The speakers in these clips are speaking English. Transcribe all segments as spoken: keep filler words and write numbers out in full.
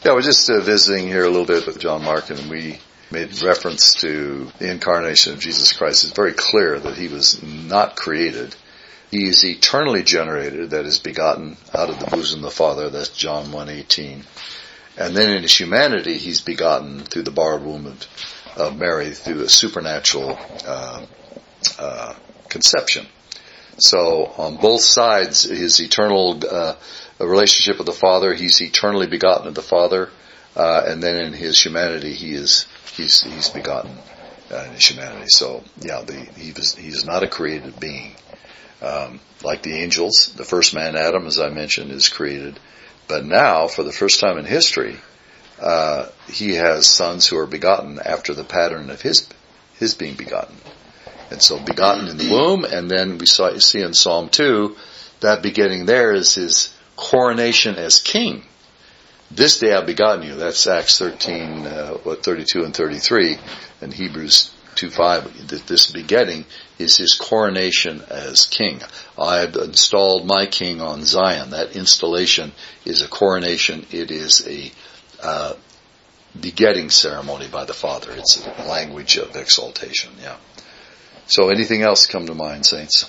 Yeah, we're just uh, visiting here a little bit with John Markin, and we made reference to the incarnation of Jesus Christ. It's very clear that he was not created. He is eternally generated, that is begotten out of the bosom of the Father. That's John one eighteen. And then in his humanity, he's begotten through the borrowed womb of, of Mary through a supernatural uh, uh, conception. So on both sides, his eternal uh, relationship with the Father, he's eternally begotten of the Father, uh, and then in his humanity, he is he's he's begotten uh, in his humanity. So yeah, the, he was he's not a created being. Um, like the angels, the first man, Adam, as I mentioned, is created. But now, for the first time in history, uh, he has sons who are begotten after the pattern of his his being begotten. And so begotten in the womb, and then we saw, you see in Psalm two, that beginning there is his coronation as king. This day I've begotten you. That's Acts thirteen, uh, what, thirty-two and thirty-three, and Hebrews two five. This begetting is his coronation as king. I have installed my king on Zion. That installation is a coronation. It is a uh, begetting ceremony by the Father. It's a language of exaltation. Yeah. So anything else come to mind, saints?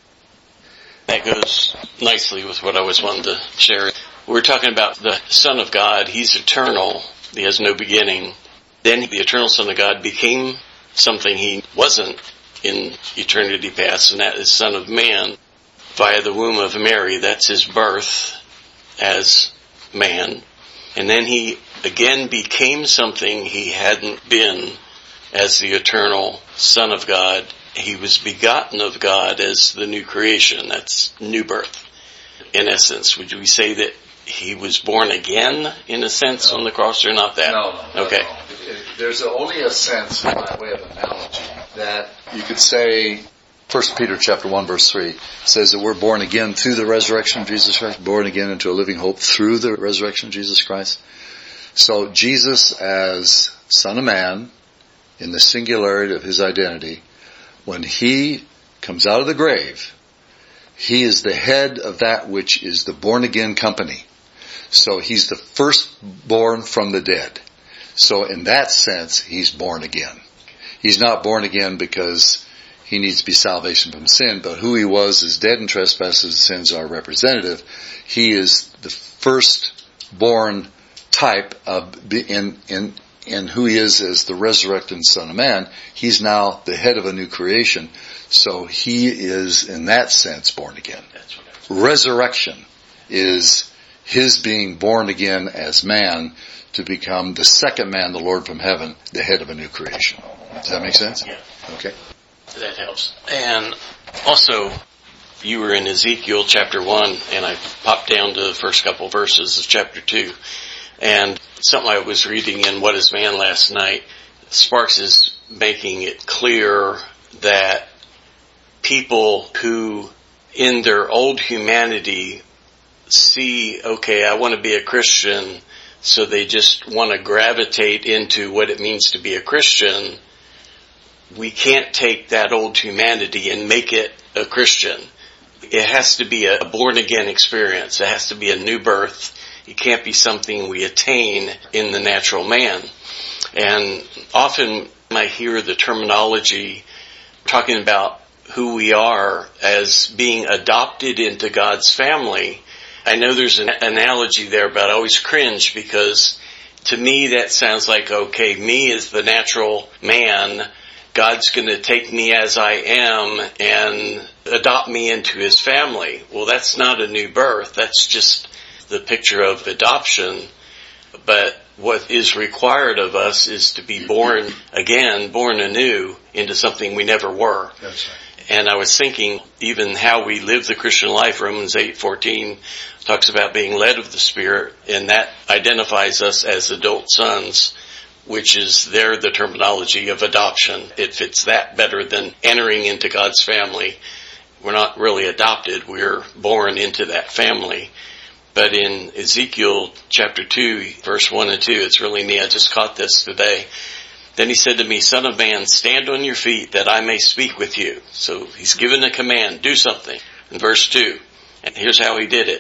That goes nicely with what I was wanting to share. We're talking about the Son of God. He's eternal. He has no beginning. Then the eternal Son of God became something he wasn't in eternity past, and that is Son of Man via the womb of Mary. That's his birth as man. And then he again became something he hadn't been as the eternal Son of God. He was begotten of God as the new creation. That's new birth. In essence, would we say that he was born again, in a sense, no. on the cross, or not that? No, no. Okay. No. There's only a sense, by way of analogy, that you could say, First Peter chapter one, verse three, says that we're born again through the resurrection of Jesus Christ, born again into a living hope through the resurrection of Jesus Christ. So Jesus, as Son of Man, in the singularity of his identity, when he comes out of the grave, he is the head of that which is the born again company. So he's the firstborn from the dead. So in that sense, he's born again. He's not born again because he needs to be salvation from sin, but who he was is dead in trespasses and sins are representative. He is the firstborn type of, in, in, in who he is as the resurrected Son of Man. He's now the head of a new creation. So he is, in that sense, born again. Resurrection is his being born again as man to become the second man, the Lord from heaven, the head of a new creation. Does that make sense? Yeah. Okay. That helps. And also, you were in Ezekiel chapter one, and I popped down to the first couple verses of chapter two. And something I was reading in What is Man last night, Sparks is making it clear that people who, in their old humanity, see, okay, I want to be a Christian, so they just want to gravitate into what it means to be a Christian. We can't take that old humanity and make it a Christian. It has to be a born-again experience. It has to be a new birth. It can't be something we attain in the natural man. And often I hear the terminology talking about who we are as being adopted into God's family. I know there's an analogy there, but I always cringe because to me that sounds like, okay, me as the natural man, God's going to take me as I am and adopt me into his family. Well, that's not a new birth. That's just the picture of adoption. But what is required of us is to be born again, born anew into something we never were. That's right. And I was thinking, even how we live the Christian life, Romans eight fourteen talks about being led of the Spirit, and that identifies us as adult sons, which is there the terminology of adoption. It fits that better than entering into God's family. We're not really adopted, we're born into that family. But in Ezekiel chapter two, verse one and two, it's really neat. I just caught this today. Then he said to me, Son of man, stand on your feet that I may speak with you. So he's given a command, do something. In verse two, and here's how he did it.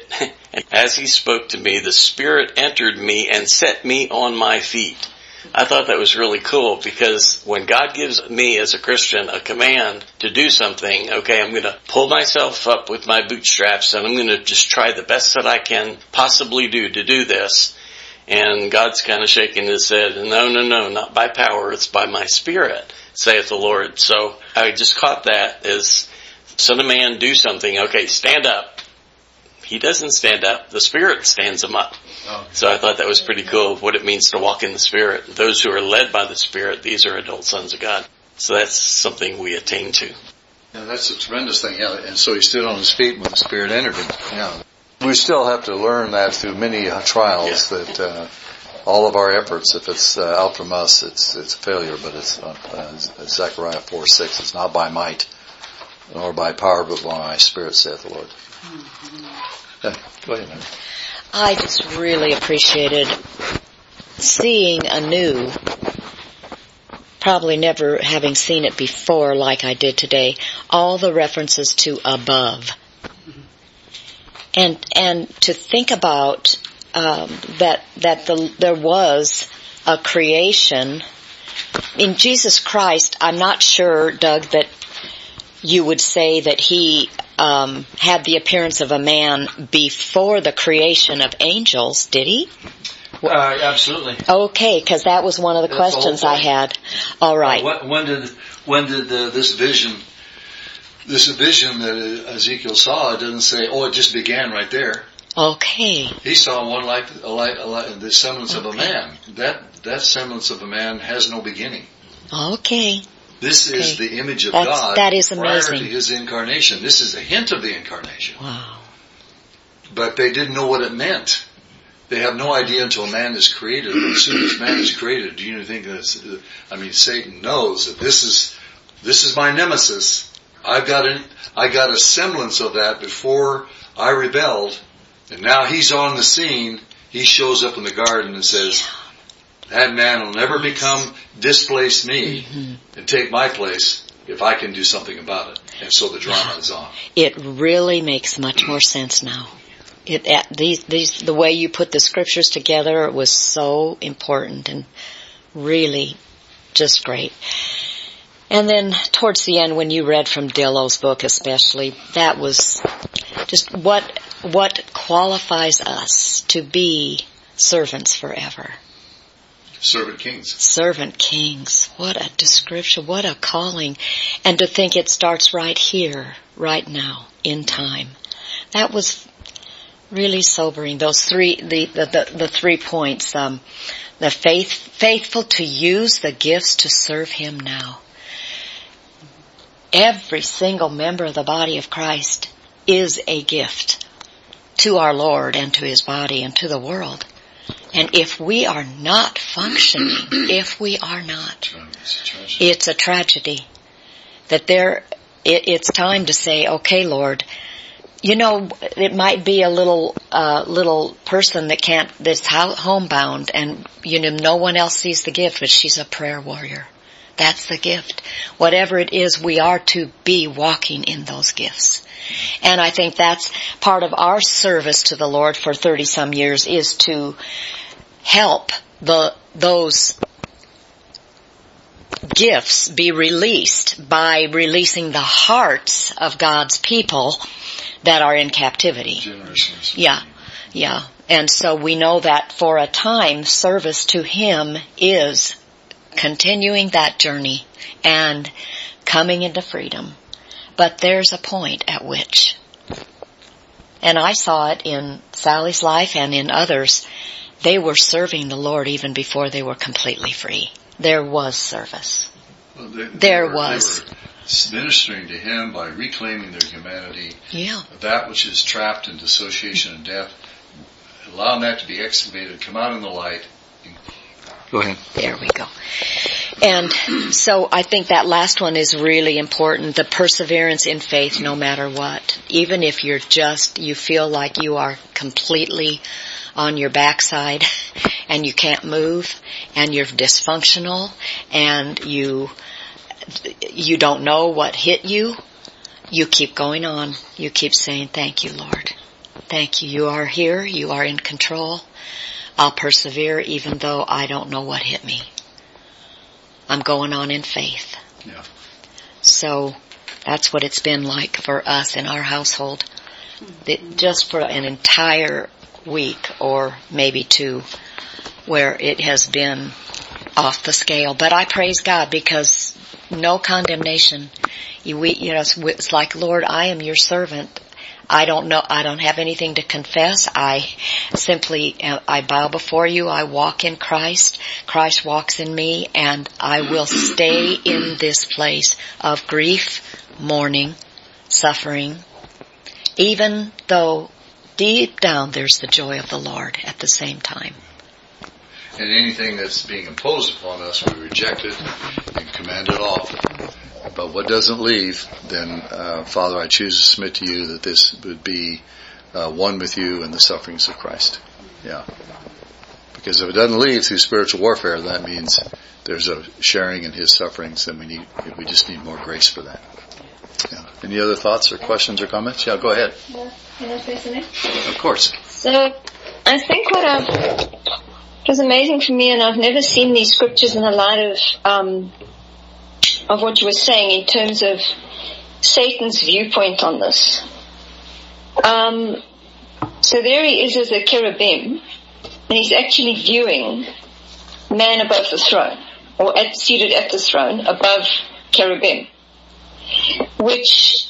And as he spoke to me, the Spirit entered me and set me on my feet. I thought that was really cool, because when God gives me as a Christian a command to do something, okay, I'm going to pull myself up with my bootstraps and I'm going to just try the best that I can possibly do to do this. And God's kind of shaking his head, no, no, no, not by power, it's by my Spirit, saith the Lord. So I just caught that as, Son of Man, do something. Okay, stand up. He doesn't stand up. The Spirit stands him up. Oh. So I thought that was pretty cool, what it means to walk in the Spirit. Those who are led by the Spirit, these are adult sons of God. So that's something we attain to. Yeah, that's a tremendous thing. Yeah, and so he stood on his feet when the Spirit entered him. Yeah. We still have to learn that through many uh, trials, yeah. that uh, all of our efforts, if it's uh, out from us, it's it's a failure. But it's uh, uh, Zechariah four six. It's not by might nor by power, but by my Spirit, saith the Lord. Mm-hmm. Yeah, go ahead, Mary. I just really appreciated seeing anew, probably never having seen it before like I did today, all the references to above. And and to think about um, that that the, there was a creation in Jesus Christ. I'm not sure, Doug, that you would say that he um, had the appearance of a man before the creation of angels, did he? Uh, absolutely. Okay, because that was one of the That's questions the I had. All right. Uh, when did when did uh, this vision? This vision that Ezekiel saw, it doesn't say, oh, it just began right there. Okay. He saw one like, a like, a like the semblance okay. of a man. That that semblance of a man has no beginning. Okay. This okay. is the image of That's, God that is prior amazing. to his incarnation. This is a hint of the incarnation. Wow. But they didn't know what it meant. They have no idea until man is created. As soon as man is created, do you think that? I mean, Satan knows that this is this is my nemesis. I've got an, I got a semblance of that before I rebelled, and now he's on the scene. He shows up in the garden and says, that man will never become, displace me mm-hmm. and take my place if I can do something about it. And so the drama is on. It really makes much more sense now. It, these, these, the way you put the scriptures together was so important and really just great. And then towards the end, when you read from Dillo's book especially, that was just what what qualifies us to be servants forever. Servant kings. Servant kings. What a description, what a calling. And to think it starts right here, right now, in time. That was really sobering. Those three, the, the, the, the three points, um, the faith, faithful to use the gifts to serve him now. Every single member of the body of Christ is a gift to our Lord and to his body and to the world. And if we are not functioning, if we are not, it's a tragedy. That there, it, it's time to say, okay, Lord, you know, it might be a little, uh, little person that can't, that's homebound, and you know, no one else sees the gift, but she's a prayer warrior. That's the gift. Whatever it is, we are to be walking in those gifts. And I think that's part of our service to the Lord for thirty some years, is to help the, those gifts be released by releasing the hearts of God's people that are in captivity. Generations. Yeah, yeah. And so we know that for a time, service to him is continuing that journey and coming into freedom. But there's a point at which, and I saw it in Sally's life and in others, they were serving the Lord even before they were completely free. There was service. Well, they, they there were, was. They were ministering to him by reclaiming their humanity. Yeah. That which is trapped in dissociation and death, allowing that to be excavated, come out in the light. Go ahead. There we go. And so I think that last one is really important, the perseverance in faith no matter what. Even if you're just, you feel like you are completely on your backside and you can't move and you're dysfunctional and you you don't know what hit you, you keep going on. You keep saying, thank you, Lord. Thank you. You are here. You are in control. I'll persevere even though I don't know what hit me. I'm going on in faith. Yeah. So that's what it's been like for us in our household. That just for an entire week or maybe two where it has been off the scale. But I praise God because no condemnation. You, we, you know, it's, it's like, Lord, I am your servant. I don't know, I don't have anything to confess. I simply, I bow before you. I walk in Christ. Christ walks in me, and I will stay in this place of grief, mourning, suffering, even though deep down there's the joy of the Lord at the same time. And anything that's being imposed upon us, we reject it and command it off. But what doesn't leave, then, uh, Father, I choose to submit to you that this would be uh, one with you in the sufferings of Christ. Yeah. Because if it doesn't leave through spiritual warfare, that means there's a sharing in his sufferings, and we need, we just need more grace for that. Yeah. Any other thoughts or questions or comments? Yeah, go ahead. Yeah. Can I say something? Of course. So, I think what I've, it was amazing for me, and I've never seen these scriptures in the light of, um, of what you were saying in terms of Satan's viewpoint on this. Um, so there he is as a cherubim, and he's actually viewing man above the throne, or at, seated at the throne above cherubim, which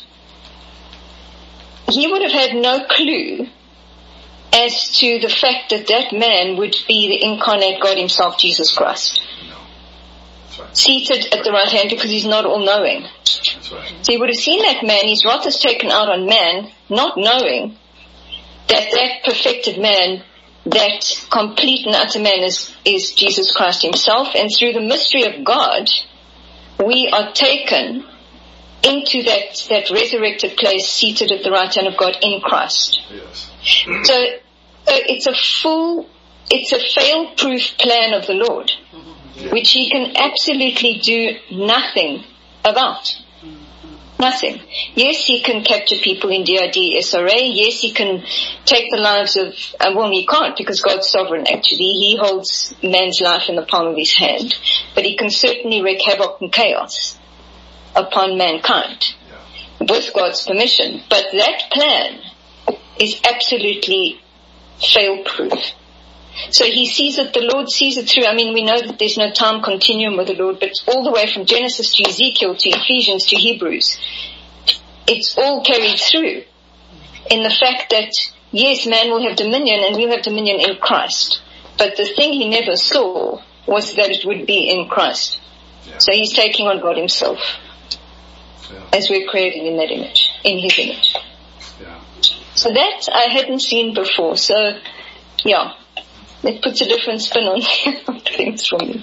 he would have had no clue as to the fact that that man would be the incarnate God himself, Jesus Christ. Seated at the right hand, because he's not all-knowing. That's right. So he would have seen that man, his wrath is taken out on man, not knowing that that perfected man, that complete and utter man is, is Jesus Christ himself. And through the mystery of God, we are taken into that, that resurrected place, seated at the right hand of God in Christ. Yes. So, so it's a full, it's a fail-proof plan of the Lord, which he can absolutely do nothing about. Nothing. Yes, he can capture people in D I D S R A. Yes, he can take the lives of, uh, well, he can't because God's sovereign actually. He holds man's life in the palm of his hand. But he can certainly wreak havoc and chaos upon mankind with God's permission. But that plan is absolutely fail-proof. So he sees it, the Lord sees it through. I mean, we know that there's no time continuum with the Lord, but all the way from Genesis to Ezekiel to Ephesians to Hebrews, it's all carried through in the fact that, yes, man will have dominion and we'll have dominion in Christ. But the thing he never saw was that it would be in Christ. Yeah. So he's taking on God himself, yeah, as we're created in that image, in his image. Yeah. So that I hadn't seen before. So, yeah. It puts a different spin on things for me.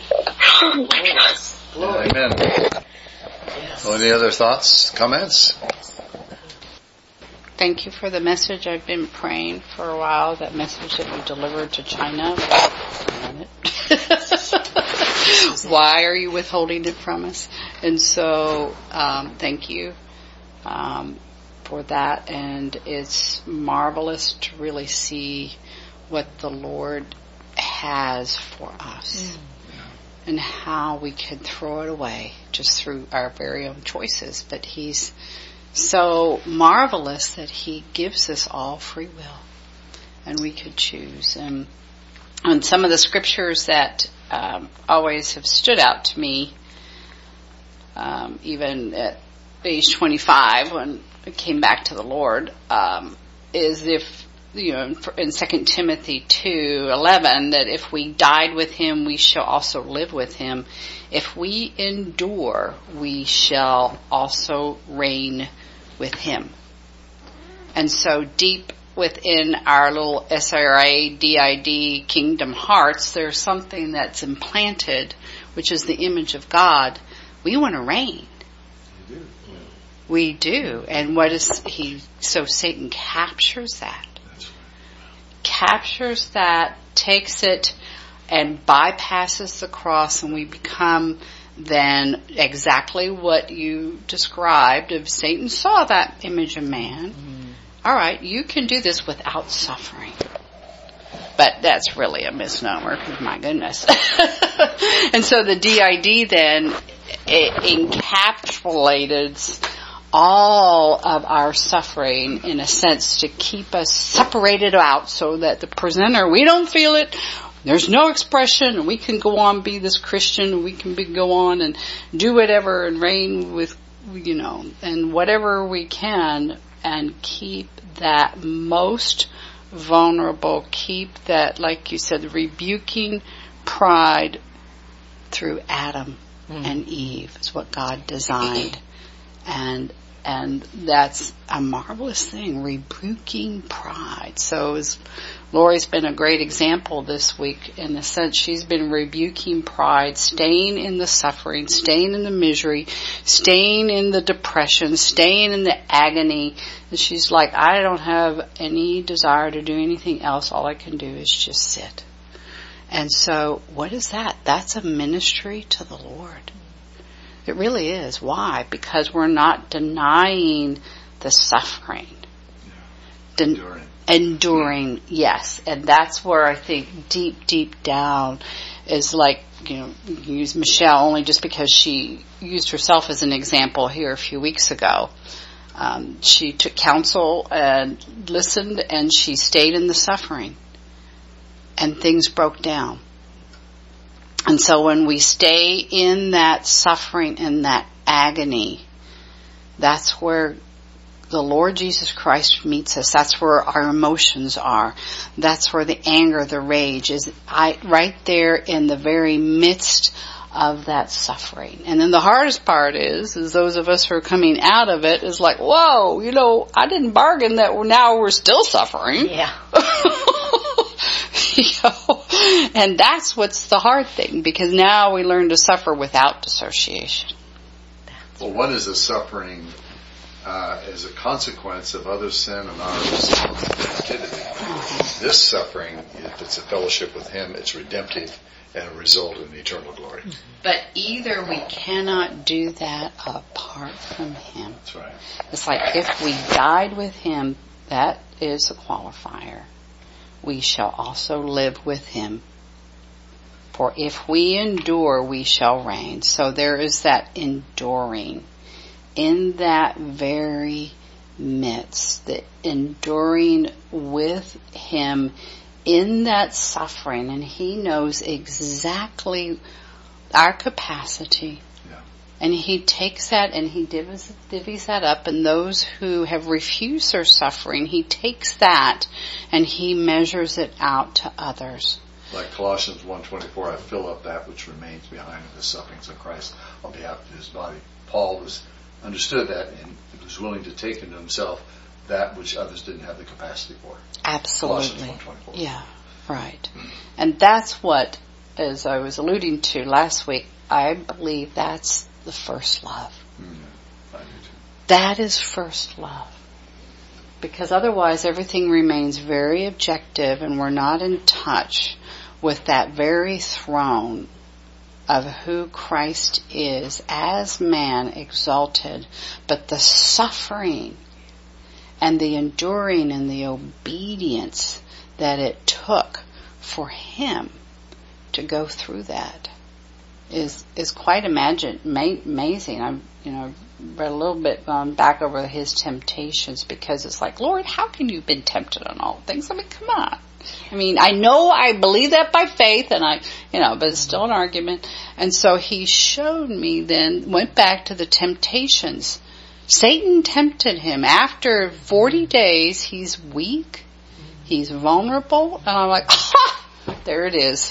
Amen. Well, any other thoughts, comments? Thank you for the message. I've been praying for a while, that message that you delivered to China. Why are you withholding it from us? And so, um, thank you um, for that. And it's marvelous to really see what the Lord has for us, mm. and how we can throw it away just through our very own choices. But He's so marvelous that He gives us all free will, and we could choose. And, and some of the scriptures that um, always have stood out to me, um, even at age twenty-five when I came back to the Lord, um, is if you know, in Second Timothy two eleven, that if we died with him, we shall also live with him. If we endure, we shall also reign with him. And so deep within our little S R A, D I D, kingdom hearts, there's something that's implanted, which is the image of God. We want to reign. We do. And what is he, so Satan captures that. Captures that, takes it, and bypasses the cross, and we become then exactly what you described. If Satan saw that image of man, mm-hmm. all right, you can do this without suffering. But that's really a misnomer, my goodness. And so the D I D then, it encapsulates all of our suffering in a sense to keep us separated out so that the presenter, we don't feel it, there's no expression, and we can go on, be this Christian, we can be, go on and do whatever and reign with, you know, and whatever we can, and keep that most vulnerable, keep that, like you said, rebuking pride through Adam mm. and Eve is what God designed. And and that's a marvelous thing, rebuking pride. So as Lori's been a great example this week in the sense she's been rebuking pride, staying in the suffering, staying in the misery, staying in the depression, staying in the agony. And she's like, I don't have any desire to do anything else. All I can do is just sit. And so what is that? That's a ministry to the Lord. It really is. Why? Because we're not denying the suffering. Den- Enduring. Enduring, yes. And that's where I think deep, deep down is like, you know, you use Michelle only just because she used herself as an example here a few weeks ago. Um, she took counsel and listened, and she stayed in the suffering. And things broke down. And so when we stay in that suffering and that agony, that's where the Lord Jesus Christ meets us. That's where our emotions are. That's where the anger, the rage is I, right there in the very midst of that suffering. And then the hardest part is, is those of us who are coming out of it is like, whoa, you know, I didn't bargain that we're, now we're still suffering. Yeah. You know? And that's what's the hard thing, because now we learn to suffer without dissociation. Well, what is the suffering uh, as a consequence of other sin and our activity? This suffering, if it's a fellowship with Him, it's redemptive and a result in eternal glory. But either we cannot do that apart from Him. That's right. It's like if we died with Him, that is a qualifier. We shall also live with Him. For if we endure, we shall reign. So there is that enduring in that very midst, the enduring with Him in that suffering. And He knows exactly our capacity. Yeah. And He takes that and He divvies, divvies that up. And those who have refused their suffering, He takes that and He measures it out to others. Like Colossians one twenty-four, I fill up that which remains behind in the sufferings of Christ on behalf of His body. Paul was understood that and was willing to take into himself that which others didn't have the capacity for. Absolutely. one twenty-four. Yeah, right. And that's what, as I was alluding to last week, I believe that's the first love. Mm, I do too. That is first love. Because otherwise everything remains very objective and we're not in touch with that very throne of who Christ is as man exalted, but the suffering and the enduring and the obedience that it took for Him to go through that is is quite imagine, ma- amazing. I'm, you know, read a little bit um, back over His temptations, because it's like, Lord, how can you have been tempted on all things? I mean, come on. I mean, I know I believe that by faith, and I, you know, but it's still an argument. And so He showed me then, went back to the temptations. Satan tempted Him. After forty days, he's weak, he's vulnerable, and I'm like, ha! There it is.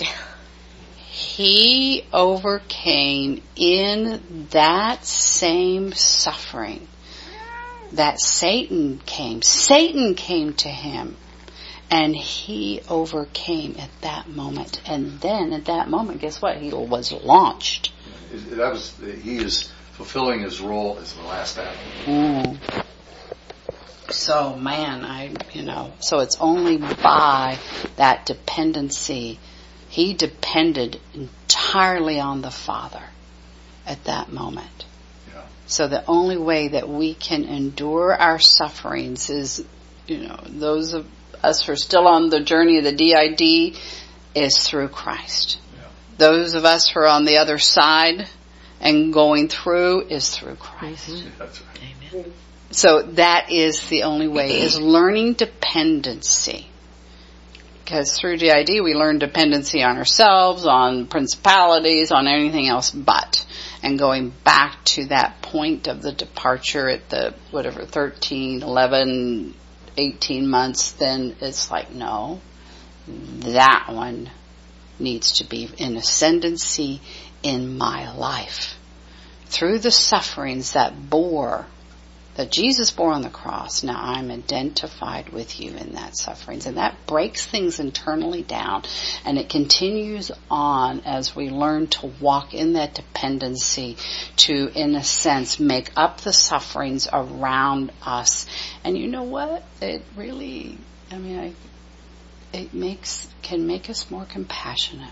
He overcame in that same suffering that Satan came. Satan came to Him. And He overcame at that moment. And then at that moment, guess what? He was launched. That was, He is fulfilling His role as the last Adam. Mm. So, man, I, you know, so it's only by that dependency. He depended entirely on the Father at that moment. Yeah. So the only way that we can endure our sufferings is you know, those of us who are still on the journey of the D I D is through Christ. Yeah. Those of us who are on the other side and going through is through Christ. Mm-hmm. That's right. Amen. So that is the only way, is learning dependency. Because through D I D we learn dependency on ourselves, on principalities, on anything else but. And going back to that point of the departure at the, whatever, thirteen, eleven, eighteen months, then it's like, no, that one needs to be in ascendancy in my life. Through the sufferings that bore, that Jesus bore on the cross, now I'm identified with you in that sufferings. And that breaks things internally down. And it continues on as we learn to walk in that dependency to, in a sense, make up the sufferings around us. And you know what? It really, I mean, I, it makes, can make us more compassionate.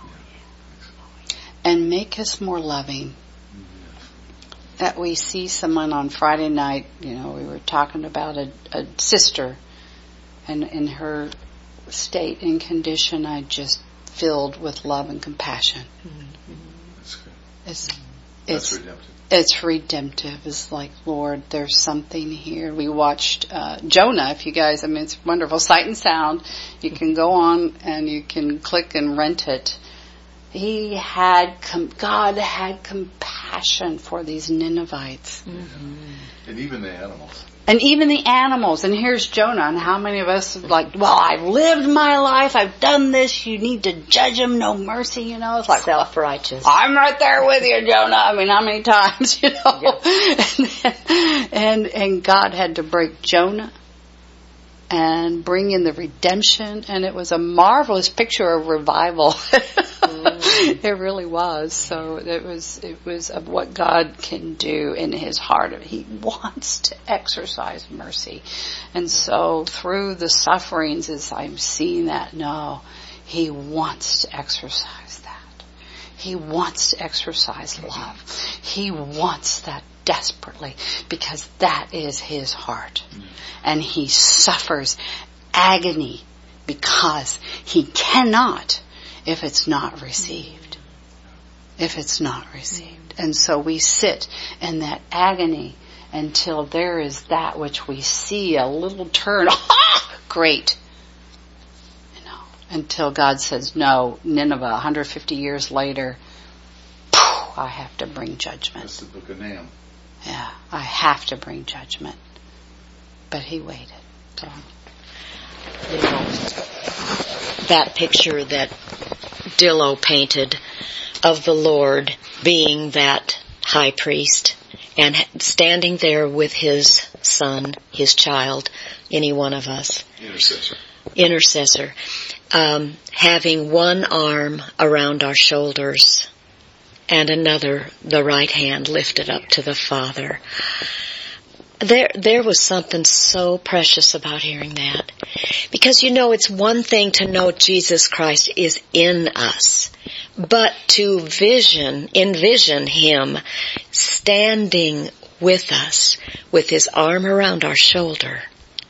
And make us more loving. That we see someone on Friday night, you know, we were talking about a, a sister, and in her state and condition, I just filled with love and compassion. Mm-hmm. That's good. It's, That's it's, redemptive. It's redemptive. It's like, Lord, there's something here. We watched uh, Jonah, if you guys, I mean, it's wonderful. Sight and Sound. You can go on and you can click and rent it. He had, com- God had compassion for these Ninevites. Mm-hmm. And even the animals. And even the animals. And here's Jonah. And how many of us are like, well, I've lived my life. I've done this. You need to judge him. No mercy, you know. It's like, self-righteous. I'm right there with you, Jonah. I mean, how many times, you know. Yeah. and, and, and God had to break Jonah and bring in the redemption, and it was a marvelous picture of revival. Mm. It really was. So it was, it was of what God can do in His heart. He wants to exercise mercy. And so through the sufferings, as I'm seeing that, no, He wants to exercise that. He wants to exercise love. He wants that desperately, because that is His heart. And He suffers agony because He cannot if it's not received. If it's not received. And so we sit in that agony until there is that which we see a little turn. Ah, great. You know, until God says, no, Nineveh, one hundred fifty years later, I have to bring judgment. That's the book of Nahum. Yeah, I have to bring judgment. But He waited. So. You know, that picture that Dillow painted of the Lord being that high priest and standing there with His son, His child, any one of us. Intercessor. Intercessor. Um, having one arm around our shoulders and another, the right hand lifted up to the Father. There, there was something so precious about hearing that. Because, you know, it's one thing to know Jesus Christ is in us, but to vision, envision Him standing with us with His arm around our shoulder.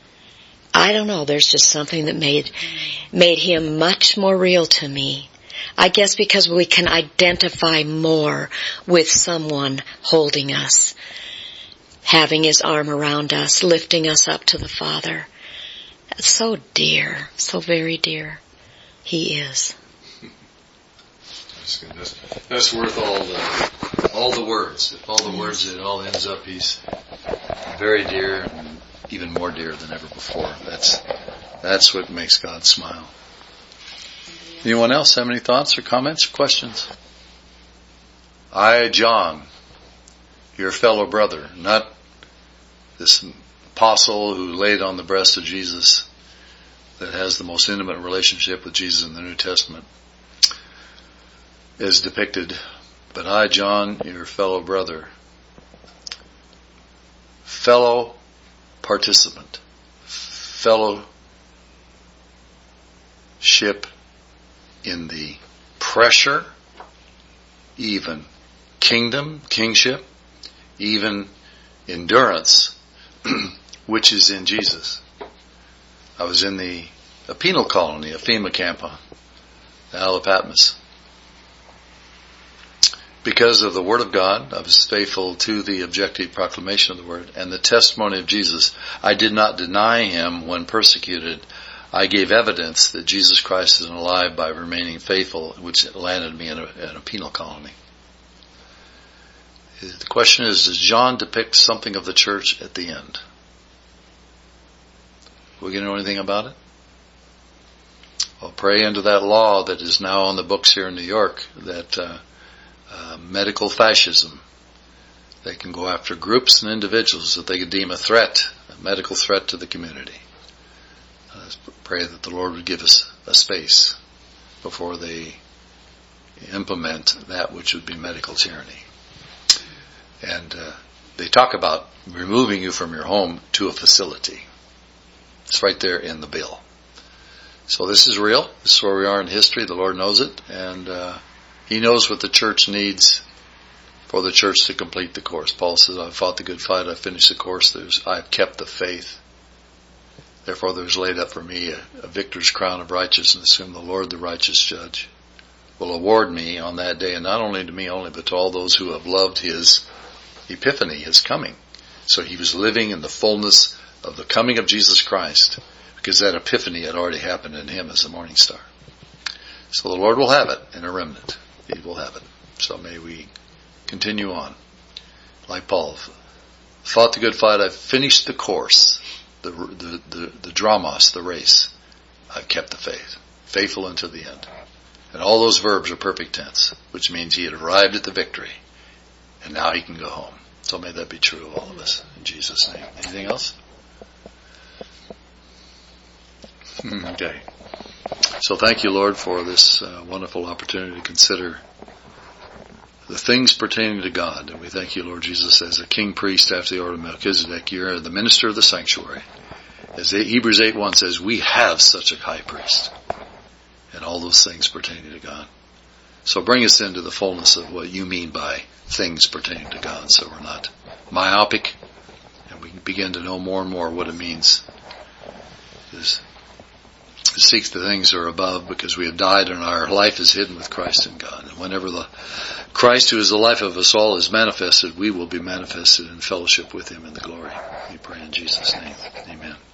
I don't know, there's just something that made, made Him much more real to me. I guess because we can identify more with someone holding us, having His arm around us, lifting us up to the Father. That's so dear, so very dear. He is. That's good. That's, that's worth all the all the words. All the words, it all ends up, He's very dear and even more dear than ever before. That's that's what makes God smile. Anyone else have any thoughts or comments or questions? I, John, your fellow brother, not this apostle who laid on the breast of Jesus, that has the most intimate relationship with Jesus in the New Testament, is depicted. But I, John, your fellow brother, fellow participant, fellowship in the pressure, even kingdom, kingship, even endurance, which is in Jesus. I was in the a penal colony, a FEMA camp on the Isle of Patmos. Because of the Word of God, I was faithful to the objective proclamation of the Word and the testimony of Jesus. I did not deny Him when persecuted. I gave evidence that Jesus Christ is alive by remaining faithful, which landed me in a, in a penal colony. The question is, does John depict something of the church at the end? Are we going to know anything about it? Well, pray into that law that is now on the books here in New York, that uh, uh, medical fascism, they can go after groups and individuals that they could deem a threat, a medical threat to the community. Uh, pray that the Lord would give us a space before they implement that which would be medical tyranny. And uh, they talk about removing you from your home to a facility. It's right there in the bill. So this is real. This is where we are in history. The Lord knows it. And uh, He knows what the church needs for the church to complete the course. Paul says, I've fought the good fight. I've finished the course. There's, I've kept the faith. Therefore there's laid up for me a, a victor's crown of righteousness, whom the Lord, the righteous judge, will award me on that day. And not only to me only, but to all those who have loved His epiphany, His coming. So He was living in the fullness of the coming of Jesus Christ, because that epiphany had already happened in Him as a morning star. So the Lord will have it in a remnant. He will have it. So may we continue on. Like Paul, fought the good fight, I've finished the course, the, the, the, the dramos, the race. I've kept the faith, faithful unto the end. And all those verbs are perfect tense, which means he had arrived at the victory, and now he can go home. So may that be true of all of us. In Jesus' name. Anything else? Okay. So thank you, Lord, for this uh, wonderful opportunity to consider the things pertaining to God. And we thank you, Lord Jesus, as a king priest after the order of Melchizedek. You're the minister of the sanctuary. As Hebrews eight one says, we have such a high priest. And all those things pertaining to God. So bring us into the fullness of what you mean by things pertaining to God, so we're not myopic, and we begin to know more and more what it means to seek the things that are above, because we have died and our life is hidden with Christ in God. And whenever the Christ, who is the life of us all, is manifested, we will be manifested in fellowship with Him in the glory. We pray in Jesus' name. Amen.